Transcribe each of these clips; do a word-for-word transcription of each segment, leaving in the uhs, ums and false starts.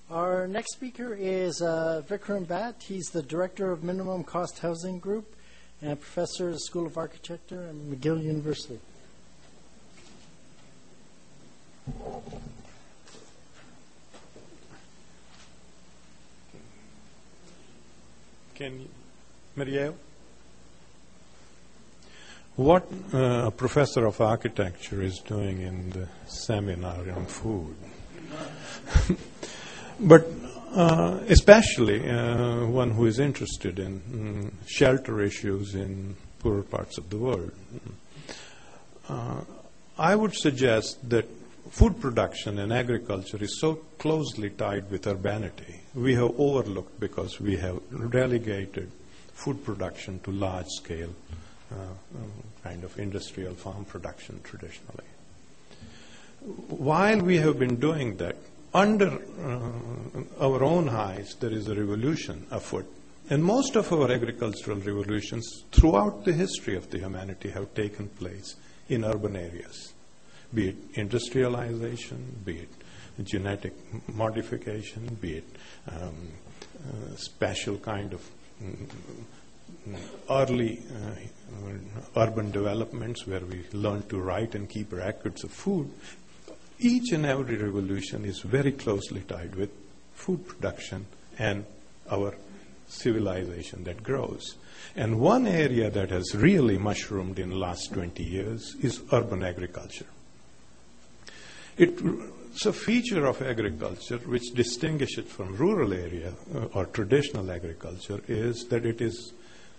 Our next speaker is uh, Vikram Bhatt. He's the Director of Minimum Cost Housing Group and a professor at the School of Architecture at McGill University. Can you, Marielle? What uh, a professor of architecture is doing in the seminar on food. But uh, especially uh, one who is interested in mm, shelter issues in poorer parts of the world. Uh, I would suggest that food production and agriculture is so closely tied with urbanity. We have overlooked because we have relegated food production to large-scale uh, um, kind of industrial farm production traditionally. While we have been doing that, under uh, our own eyes, there is a revolution afoot. And most of our agricultural revolutions throughout the history of the humanity have taken place in urban areas, be it industrialization, be it genetic modification, be it um, uh, special kind of um, early uh, urban developments where we learn to write and keep records of food. Each and every revolution is very closely tied with food production and our civilization that grows. And one area that has really mushroomed in the last twenty years is urban agriculture. It's a feature of agriculture which distinguishes it from rural area uh, or traditional agriculture is that it is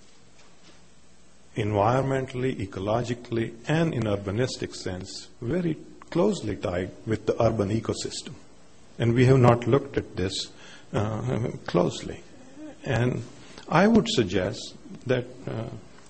environmentally, ecologically, and in urbanistic sense very closely tied with the urban ecosystem. And we have not looked at this uh, closely. And I would suggest that uh,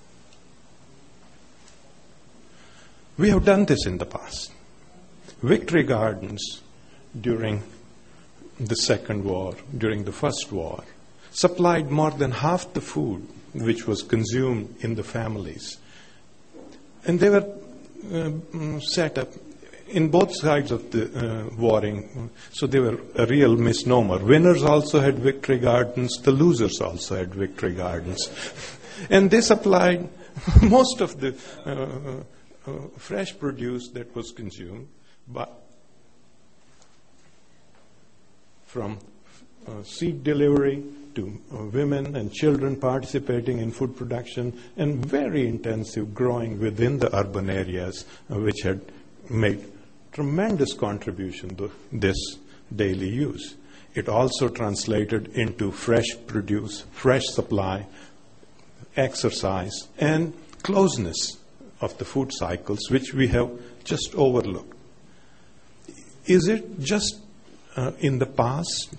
we have done this in the past. Victory Gardens during the Second War, during the First War, supplied more than half the food which was consumed in the families. And they were uh, set up in both sides of the uh, warring, so they were a real misnomer. Winners also had Victory Gardens, the losers also had Victory Gardens. And they supplied most of the uh, uh, fresh produce that was consumed, but from uh, seed delivery to uh, women and children participating in food production, and very intensive growing within the urban areas, uh, which had made tremendous contribution to this daily use. It also translated into fresh produce, fresh supply, exercise, and closeness of the food cycles, which we have just overlooked. Is it just uh, in the past?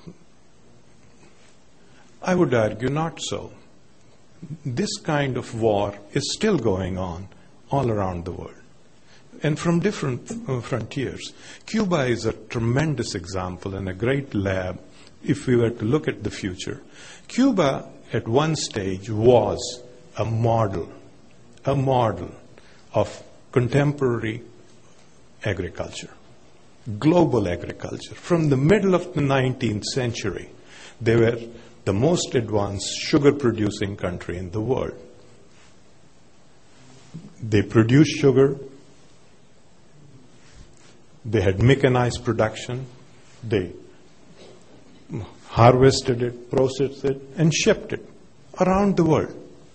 I would argue not so. This kind of war is still going on all around the world, and from different uh, frontiers. Cuba is a tremendous example and a great lab if we were to look at the future. Cuba at one stage was a model, a model of contemporary agriculture, global agriculture. From the middle of the nineteenth century, they were the most advanced sugar-producing country in the world. They produced sugar. They had mechanized production. They harvested it, processed it, and shipped it around the world.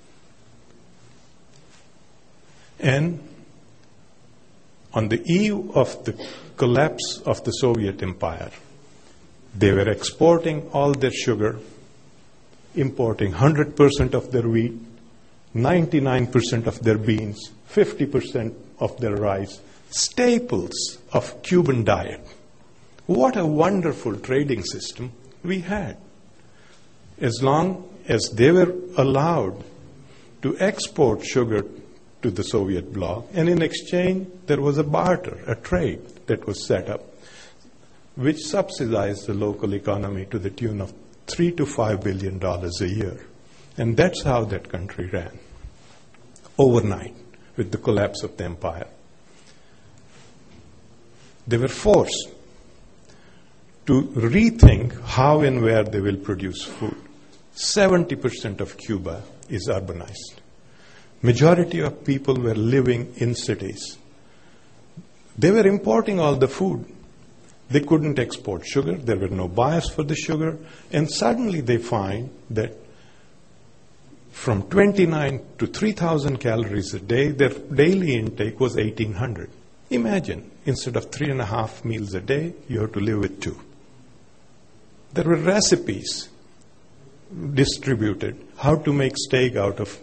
And on the eve of the collapse of the Soviet Empire, they were exporting all their sugar, importing one hundred percent of their wheat, ninety-nine percent of their beans, fifty percent of their rice, staples of Cuban diet. What a wonderful trading system we had. As long as they were allowed to export sugar to the Soviet bloc, and in exchange there was a barter, a trade that was set up, which subsidized the local economy to the tune of three to five billion dollars a year. And that's how that country ran, overnight, with the collapse of the empire. They were forced to rethink how and where they will produce food. seventy percent of Cuba is urbanized. Majority of people were living in cities. They were importing all the food. They couldn't export sugar. There were no buyers for the sugar. And suddenly they find that from twenty-nine to three thousand calories a day, their daily intake was eighteen hundred. Imagine, instead of three and a half meals a day, you have to live with two. There were recipes distributed how to make steak out of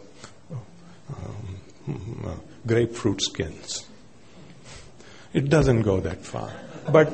um, uh, grapefruit skins. It doesn't go that far. But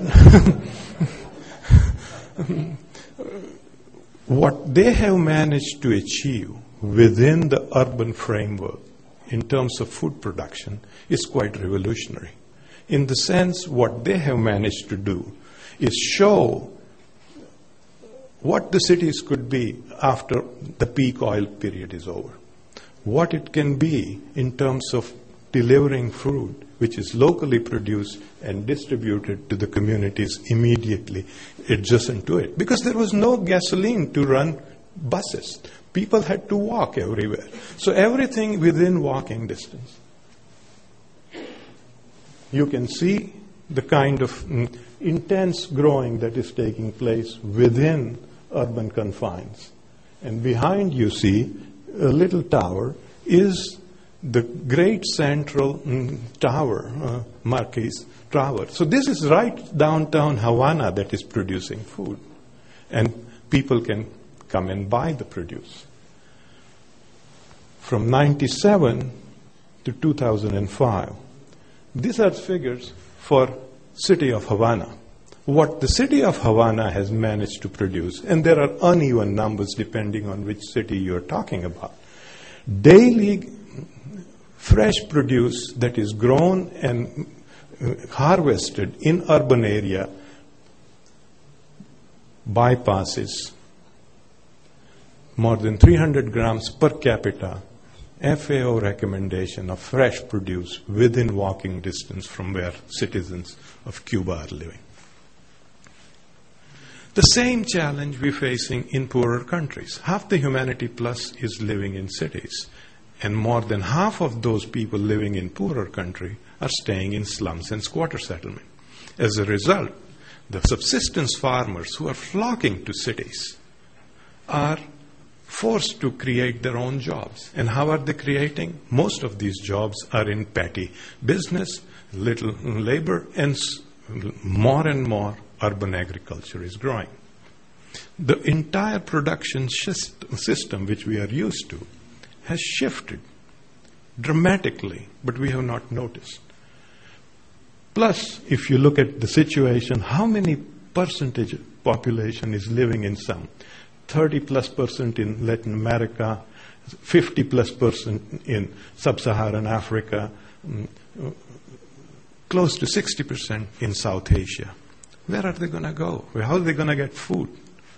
what they have managed to achieve within the urban framework in terms of food production is quite revolutionary. In the sense, what they have managed to do is show what the cities could be after the peak oil period is over. What it can be in terms of delivering food which is locally produced and distributed to the communities immediately adjacent to it. Because there was no gasoline to run buses. People had to walk everywhere. So everything within walking distance. You can see the kind of mm, intense growing that is taking place within urban confines. And behind you see a little tower is the great central mm, tower, uh, Marquis Tower. So this is right downtown Havana that is producing food. And people can come and buy the produce. From ninety-seven to two thousand five, these are figures for city of Havana. What the city of Havana has managed to produce, and there are uneven numbers depending on which city you're talking about. Daily fresh produce that is grown and uh, harvested in urban area bypasses more than three hundred grams per capita F A O recommendation of fresh produce within walking distance from where citizens of Cuba are living. The same challenge we're facing in poorer countries. Half the humanity plus is living in cities, and more than half of those people living in poorer country are staying in slums and squatter settlement. As a result, the subsistence farmers who are flocking to cities are forced to create their own jobs. And how are they creating? Most of these jobs are in petty business, little labor, and more and more urban agriculture is growing. The entire production system which we are used to has shifted dramatically, but we have not noticed. Plus, if you look at the situation, how many percentage of population is living in some? thirty plus percent in Latin America, fifty plus percent in sub-Saharan Africa, close to sixty percent in South Asia. Where are they going to go? How are they going to get food?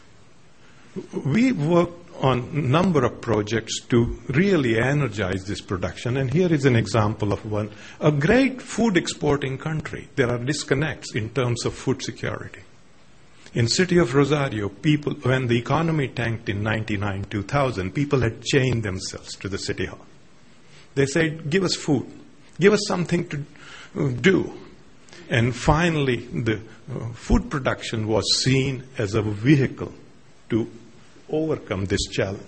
We worked on a number of projects to really energize this production, and here is an example of one. A great food exporting country, there are disconnects in terms of food security. In city of Rosario, people, when the economy tanked in ninety-nine, two thousand, people had chained themselves to the city hall. They said, give us food, give us something to do. And finally, the uh, food production was seen as a vehicle to overcome this challenge.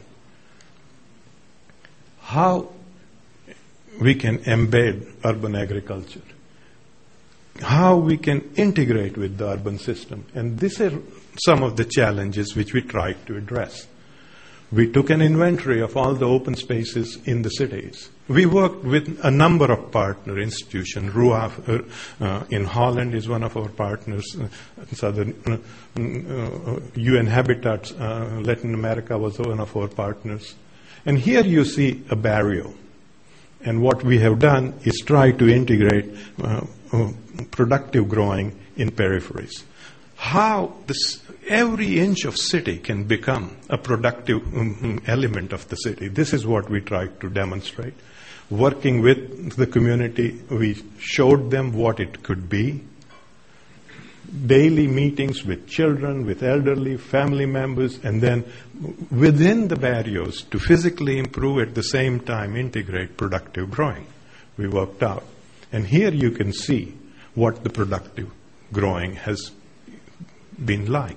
How we can embed urban agriculture, how we can integrate with the urban system. And these are some of the challenges which we tried to address. We took an inventory of all the open spaces in the cities. We worked with a number of partner institutions. R U A uh, uh, in Holland is one of our partners. Uh, Southern uh, uh, U N Habitat, uh, Latin America was one of our partners. And here you see a barrio. And what we have done is try to integrate uh, uh, productive growing in peripheries. How this, every inch of city can become a productive um, element of the city. This is what we tried to demonstrate. Working with the community, we showed them what it could be. daily meetings with children, with elderly, family members, and then within the barriers to physically improve at the same time integrate productive growing. We worked out. And here you can see what the productive growing has been like.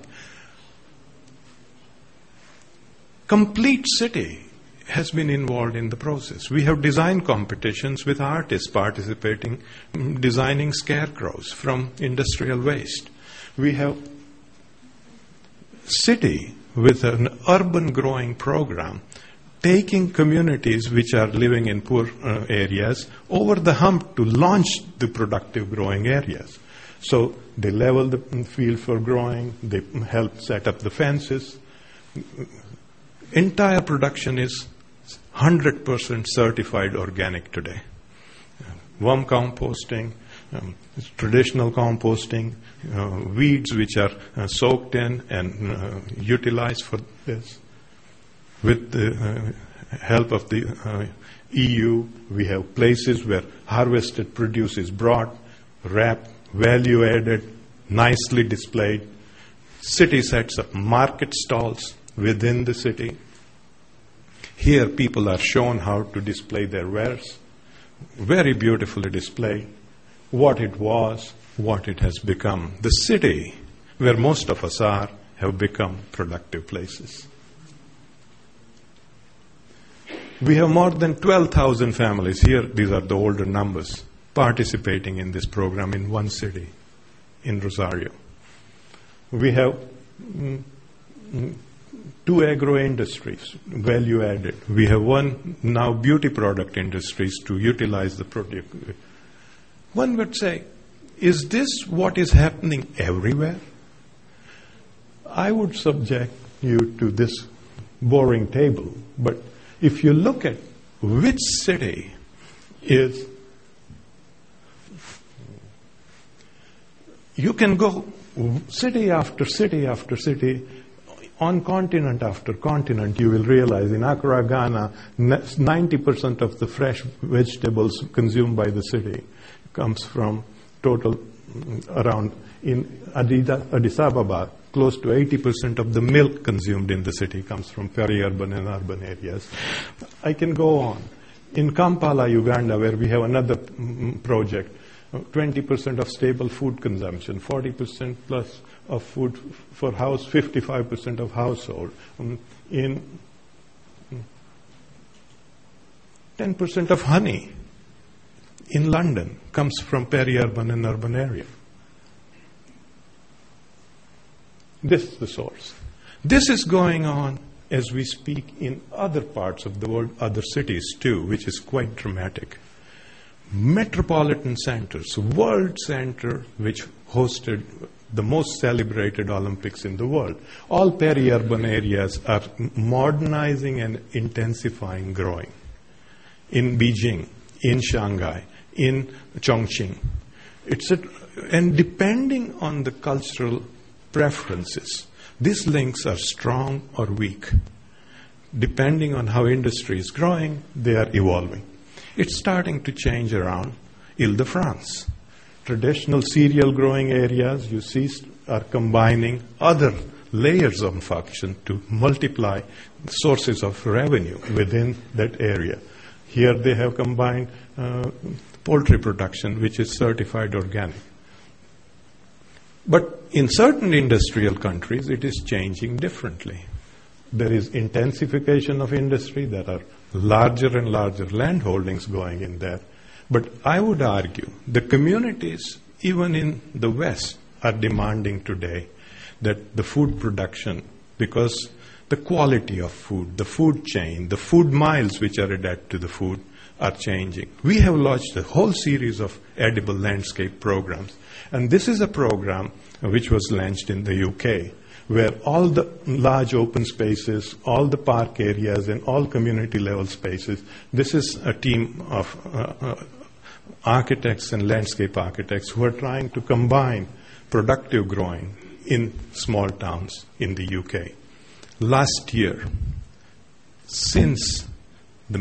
Complete city has been involved in the process. We have design competitions with artists participating, designing scarecrows from industrial waste. We have city with an urban growing program, taking communities which are living in poor uh, areas over the hump to launch the productive growing areas. So they level the field for growing, they help set up the fences. Entire production is one hundred percent certified organic today. Worm composting, um, traditional composting, uh, weeds which are uh, soaked in and uh, utilized for this. With the uh, help of the uh, E U, we have places where harvested produce is brought, wrapped, value added, nicely displayed. City sets up market stalls within the city. Here people are shown how to display their wares, very beautifully displayed, what it was, what it has become. The city, where most of us are, have become productive places. We have more than twelve thousand families here, these are the older numbers, participating in this program in one city, in Rosario. We have mm, mm, two agro industries, value added. We have one now beauty product industries to utilize the product. One would say, is this what is happening everywhere? I would subject you to this boring table, but if you look at which city is, you can go city after city after city, on continent after continent, you will realize in Accra, Ghana, ninety percent of the fresh vegetables consumed by the city comes from total around, in Addis Ababa, close to eighty percent of the milk consumed in the city comes from peri-urban and urban areas. I can go on. In Kampala, Uganda, where we have another project, twenty percent of stable food consumption, forty percent plus of food for house, fifty-five percent of household. Um, in ten percent of honey in London comes from peri-urban and urban area. This is the source. This is going on as we speak in other parts of the world, other cities too, which is quite dramatic. Metropolitan centers, world center which hosted the most celebrated Olympics in the world. All peri-urban areas are modernizing and intensifying growing. In Beijing, in Shanghai, in Chongqing. It's a, and depending on the cultural preferences, these links are strong or weak. Depending on how industry is growing, they are evolving. It's starting to change around Ile-de-France. Traditional cereal growing areas, you see, are combining other layers of function to multiply sources of revenue within that area. Here they have combined uh, poultry production, which is certified organic. But in certain industrial countries, it is changing differently. There is intensification of industry. There are larger and larger land holdings going in there. But I would argue the communities, even in the West, are demanding today that the food production, because the quality of food, the food chain, the food miles which are attached to the food are changing. We have launched a whole series of edible landscape programs. And this is a program which was launched in the U K, where all the large open spaces, all the park areas, and all community level spaces, this is a team of uh, uh, architects and landscape architects who are trying to combine productive growing in small towns in the U K. Last year, since the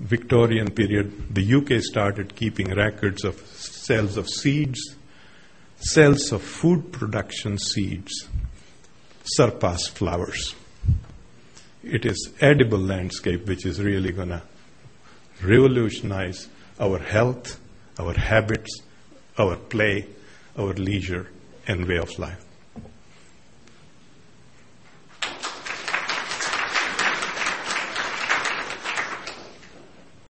mid-Victorian period, the U K started keeping records of sales of seeds, cells of food production seeds surpass flowers. It is edible landscape which is really going to revolutionize our health, our habits, our play, our leisure, and way of life.